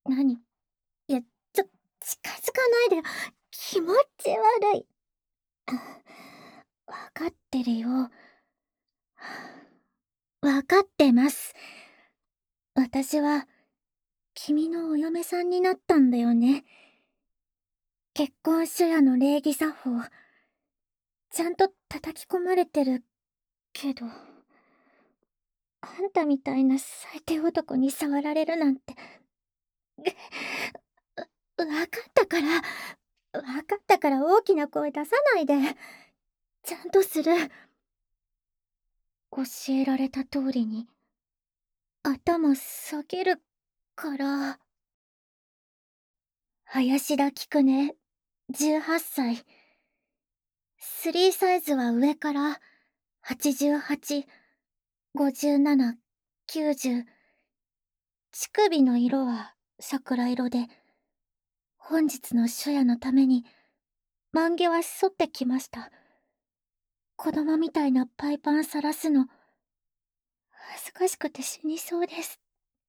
何？いや、近づかないでよ。気持ち悪い。わかってるよ。わかってます。私は、君のお嫁さんになったんだよね。結婚書やの礼儀作法、ちゃんと叩き込まれてるけど、あんたみたいな最低男に触られるなんて。わかったから、大きな声出さないで。ちゃんとする。教えられた通りに、頭下げるから。林田菊音、18歳。スリーサイズは上から88、57、90。乳首の色は桜色で、本日の初夜のために、万華は剃ってきました。子供みたいなパイパンさらすの、恥ずかしくて死にそうです。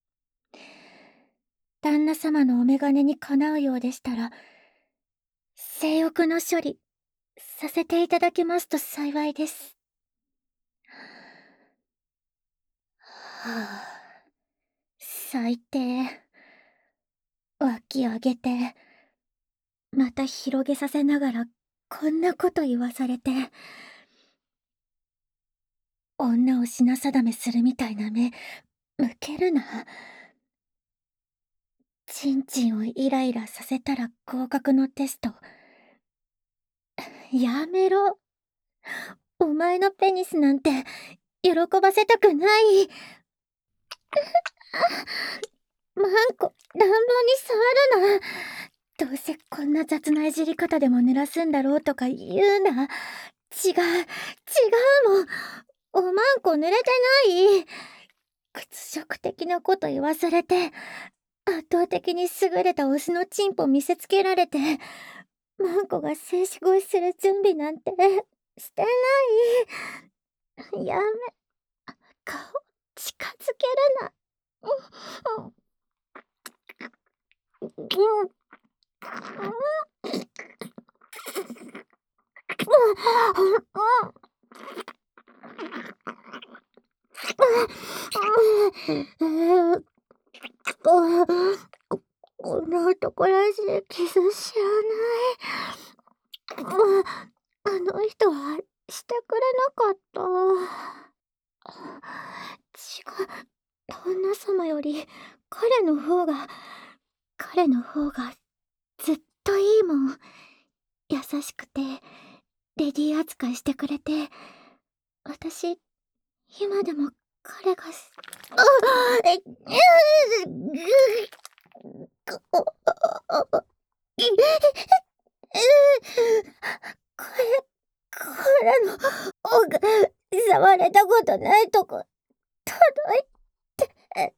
旦那様のお眼鏡にかなうようでしたら、性欲の処理、させていただけますと幸いです。はあ、最低。脇上げて、また広げさせながら、こんなこと言わされて。女を品定めするみたいな目、向けるな。ちんちんをイライラさせたら合格のテスト。やめろ。お前のペニスなんて、喜ばせたくない。マンコ、乱暴に触るな。どうせこんな雑ないじり方でも濡らすんだろうとか言うな。違うもん。おまんこ濡れてない。屈辱的なこと言わされて、圧倒的に優れたオスのチンポ見せつけられて、マンコが静止越しする準備なんてしてない。やめ、顔近づけるな。こんな男らしいキス知らない。あの人はしてくれなかった。違う。旦那様より彼の方がずっといいもん。優しくてレディー扱いしてくれて、私今でも彼が彼の方が触れたことないとこ届いて。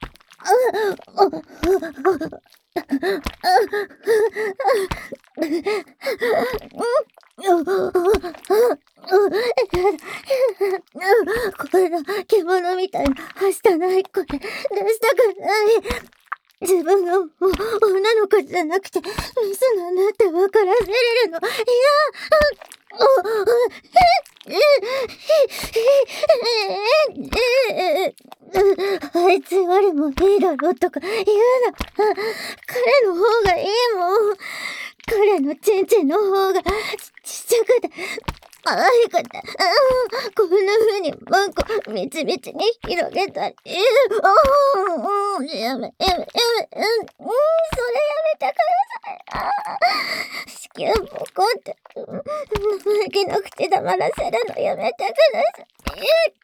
こんな獣みたいなはしたない声出したくない。自分がもう女の子じゃなくてメスなんだって分からせれるの。いや、あいつよりもいいだろとか言うな。彼の方がいいもん。彼のチンチンの方がちっちゃくて可愛くて、こんな風にマンコみちみちに広げたり。やめ、それやめてください。子宮ボコって生意気な口黙らせるのやめてください。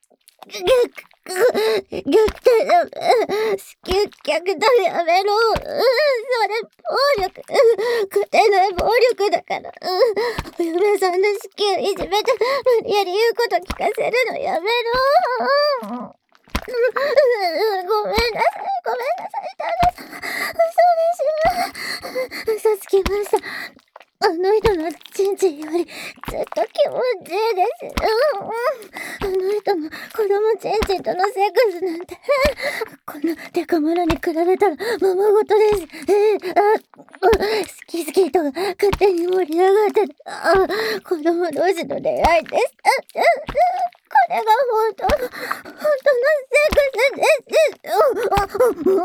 虐待だ。子宮虐待やめろ。それ暴力。家庭内暴力だから。お嫁さんの子宮いじめて無理やり言うこと聞かせるのやめろ。ごめんなさい、旦那さん。嘘です。嘘つきました。 あの人のチンチンよりずっと気持ちいいです。あの人の子供チンチンとのセックスなんて、このデカモラに比べたらままごとです。好き好きと勝手に盛り上がってる。子供同士の恋愛です。これが本当のセックスです。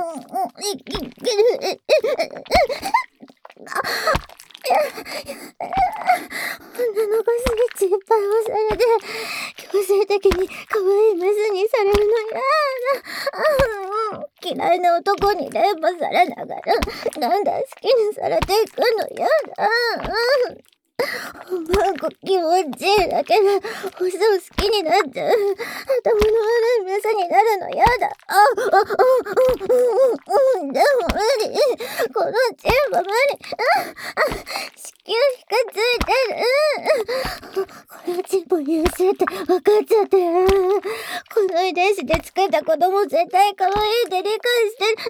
女の子スイッチいっぱい押されて、強制的に可愛いメスにされるのやだ。嫌いな男に連覇されながら、なんだ好きにされていくのやだ。気持ちいいだけで、オスを好きになっちゃう。頭の悪いメスになるのやだ。でも無理。このチンポ無理。子宮引かついてる。このチンポ優秀って分かっちゃってる。この遺伝子で作った子供絶対可愛いって理解してる。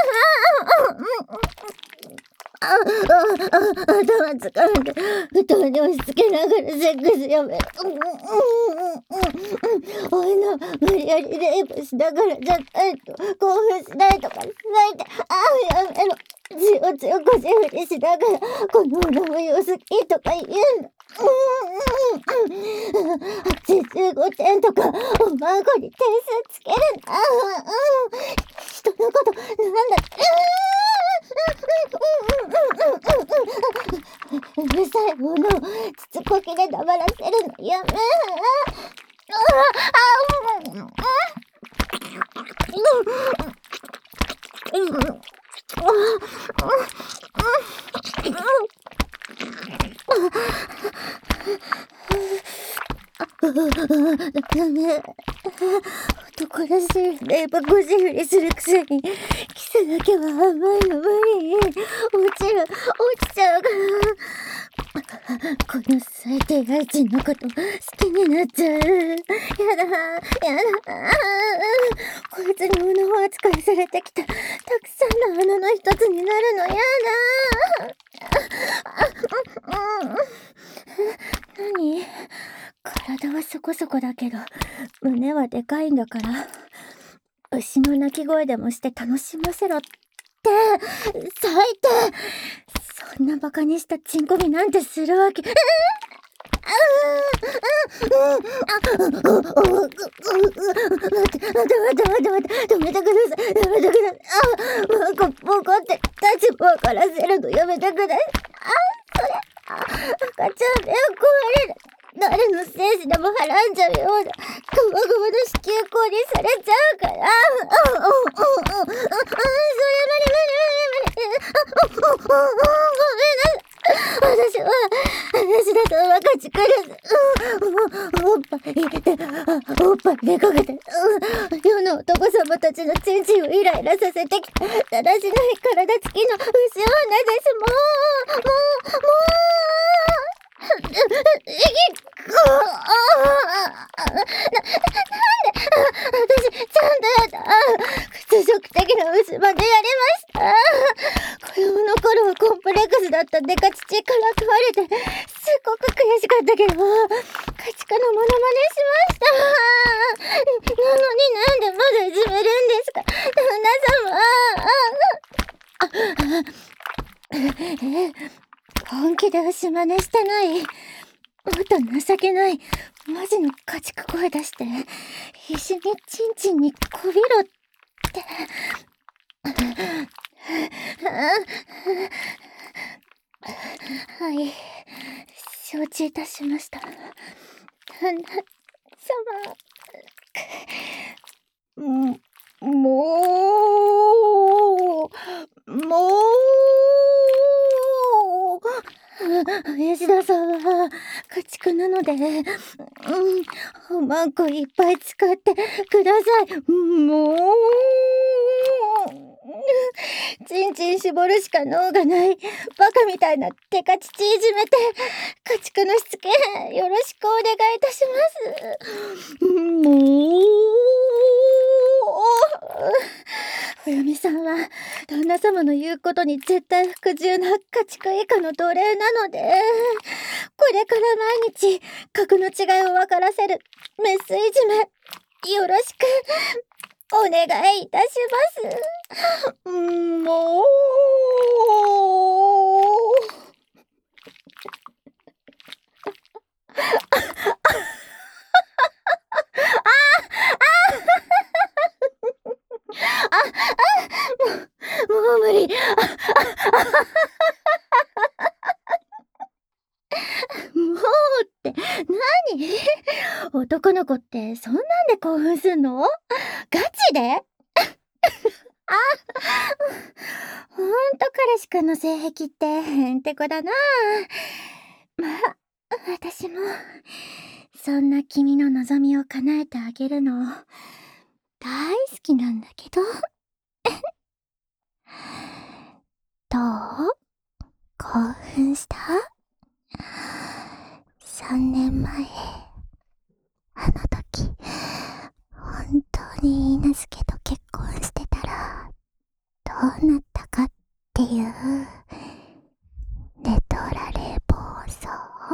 頭疲れて、布団に押し付けながらセックスやめる。おいの無理やりレイプしながらじゃないと興奮しないとかしないで。やめろ。血を強くし振りしながらこの女もよ好きとか言うの。85点とかおまんこに点数つけるな。人のことなんだ。うるさいものをつつこきで黙らせるのやめ。ダメ。男らしいレイプゴジ振りするくせにキスだけは甘いの無理。落ちちゃうから。この最低愛人のこと好きになっちゃう。やだ。こいつに物扱いされてきたたくさんの穴の一つになるのやだ。何？体はそこそこだけど胸はでかいんだから、牛の鳴き声でもして楽しませろって最低。そんなバカにしたチンコミなんてするわけ。待って、止めてください。怒って立場からせるのやめてください。赤ちゃん目を壊れる。誰の精子でもはらんじゃうようなゴマゴマの子宮口にされちゃうから。それ無理。ごめんなさい。私だと若ちくる。おっぱい入れて、おっぱいでかけて、世の男様たちのチンチンをイライラさせてきただらしない体つきの牛女です。もうなんで私ちゃんとやだ。屈辱的な牛までやりました。子供の頃はコンプレックスだったデカ父から食われてすっごく悔しかったけど、家畜のモノマネしました。なのになんでまだいじめるんですか、旦那様。本気で牛真似してない。もっと情けないマジの家畜声出して一緒にチンチンにこびろって。はい、承知いたしました。旦那様。吉田さんは家畜なので、おまんこいっぱい使ってください。ちんちん絞るしか能がないバカみたいなデカ乳いじめて家畜のしつけよろしくお願いいたします。 お嫁さんは旦那様の言うことに絶対服従な家畜以下の奴隷なので、これから毎日格の違いを分からせるメスいじめよろしくお願いいたします。もうもう無理。もうって何？男の子ってそんなんで興奮すんの？ガチで？ほんと彼氏くんの性癖ってへんてこだな。まあ、私もそんな君の望みを叶えてあげるの大好きなんだけど。どう？興奮した？ 3 年前、あの時本当に許嫁と結婚してたらどうなったかっていう寝取られ暴走。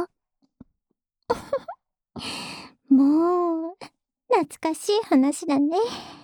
もう懐かしい話だね。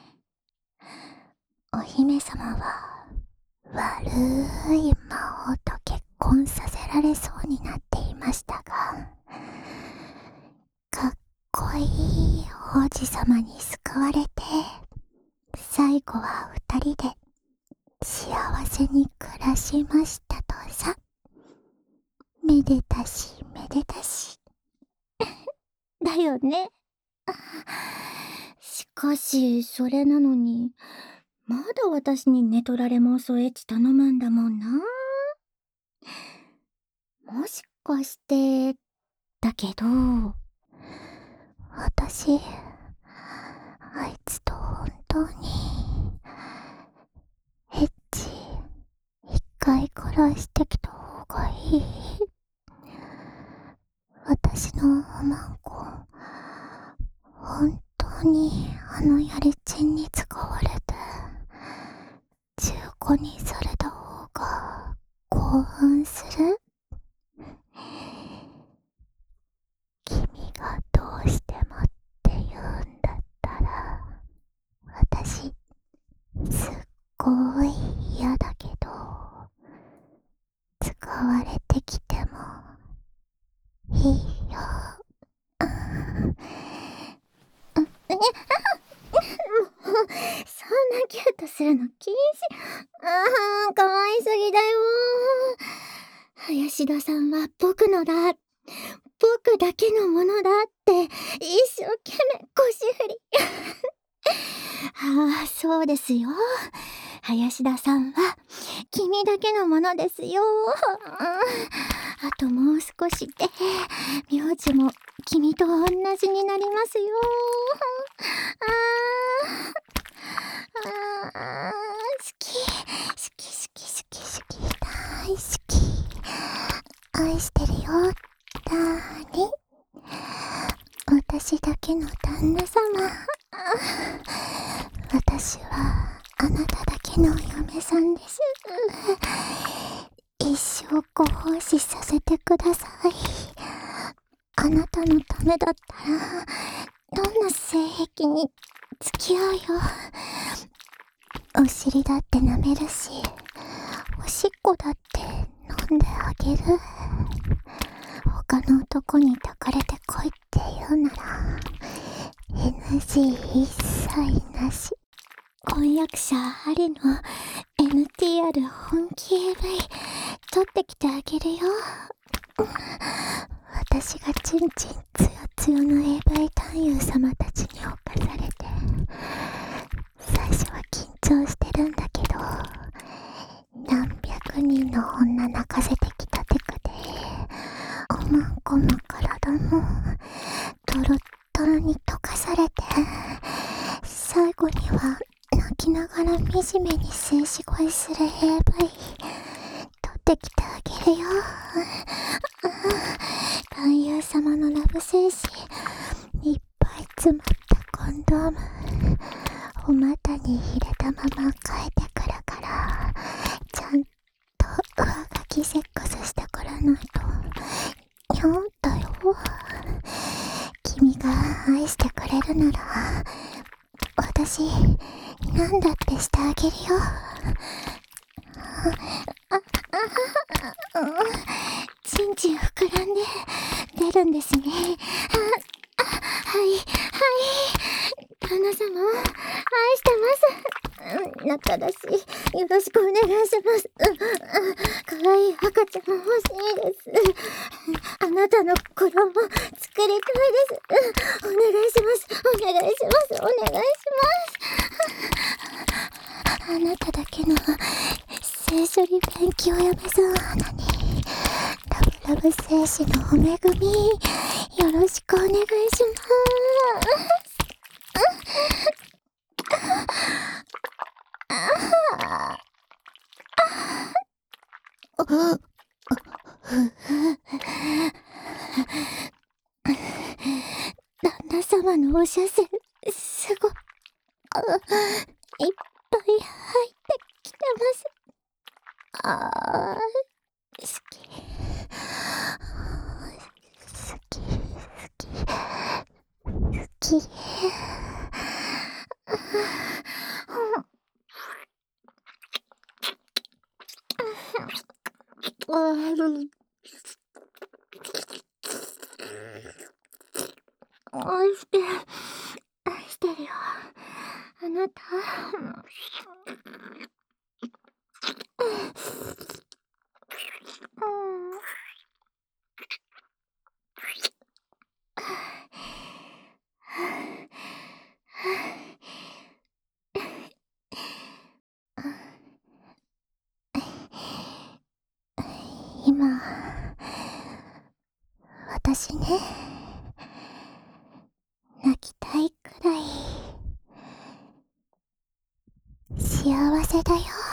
お姫様は悪い魔王と結婚させられそうになっていましたが、かっこいい王子様に救われて、最後は2人で幸せに暮らしましたとさ。めでたしめでたし。だよね。しかしそれなのにまだ私に寝取られ妄想エッチ頼むんだもんな。もしかしてだけど、私あいつと本当にエッチ一回くらいしてきた方がいい？私のおまんこ本当にあのやりちんに使われて中古にされた方が興奮する？君がどうしてもって言うんだったら、私すっごい嫌だけど、使われてきてもいいよ。そんなキュートするの禁止。かわいすぎだよ。林田さんは僕のだ、僕だけのものだって一生懸命腰振り。そうですよ。林田さんは君だけのものですよ。あともう少しで名字も君と同じになりますよ。好き好き好き好き好き大好き。愛してるよダーリン。私だけの旦那様。私はあなただけのお嫁さんです。一生ご奉仕させてください。あなたのためだったらどんな性癖に付き合うよ。お尻だって舐めるし、おしっこだって飲んであげる。他の男に抱かれてこいって言うなら NG 一切なし。婚約者ありの NTR 本気 AV 撮ってきてあげるよ。私がチンチンつよつよの AV 男優様たちに侵されて、最初は緊張してるんだけど、何百人の女泣かせてきたテクで、おまんこも体もトロットロに溶かされて、最後には泣きながら惨めに静止声する AV 撮ってきてあげるよ。男優様のラブ精子いっぱい詰まったコンドームお股に入れたまま変えて君が愛してくれるなら、私、なんだってしてあげるよ。ちんちん膨らんで出るんですね。はい、旦那様、愛してます。仲だし、よろしくお願いします。可愛い赤ちゃん欲しいです。あなたの子供作りたいです。お願いします。お願いします。お願いします。あなただけの性処理勉強やめそうなのに、ラブ精子のお恵み、よろしくお願いします。旦那様のお射精、すごいっぱい入ってきてます。好き。好き。愛してるよ。あなた。今、私ね、泣きたいくらい幸せだよ。